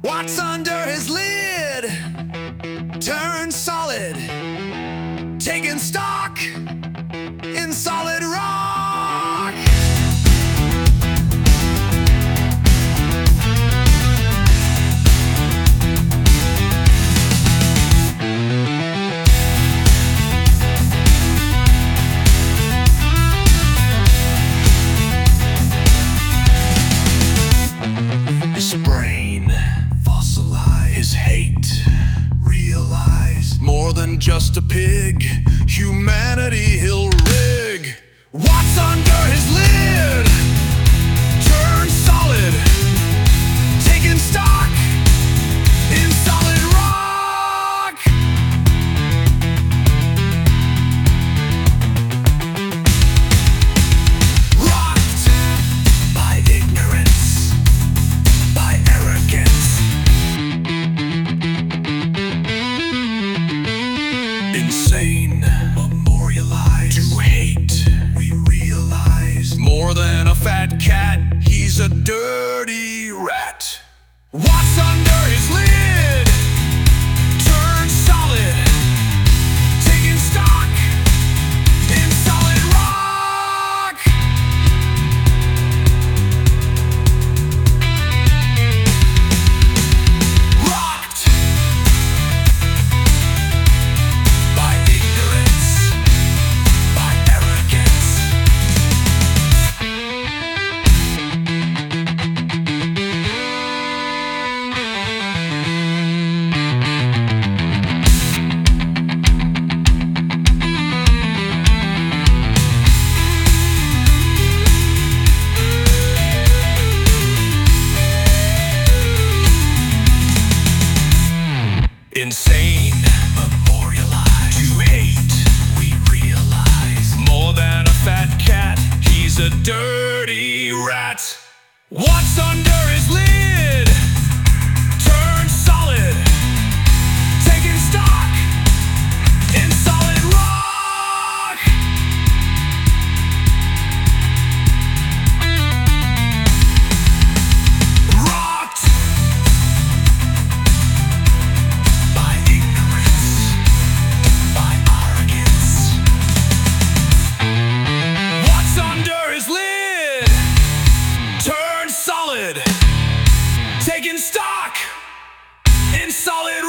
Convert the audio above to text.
What's under his lid turns solid, taking stock in solid rock. His brain fossilize, his hate realize. More than just a pig, humanity he'll rig. What's under his lid turns solid, taking stock in solid rock. Rocked by ignorance, by arrogance, insane, memorialized. To hate, we realize. More than a fat cat, he's a dirty rat. What's under his lid turns solid, taking stock in solid rock. Rocked by ignorance, by arrogance. Insane, memorialized. To hate, we realize. More than a fat cat, he's a dirty rat. What's under his lid turns solid, taking stock in solid rock. Rocked by ignorance, by arrogance. What's under his lid turns solid, taking stock in solid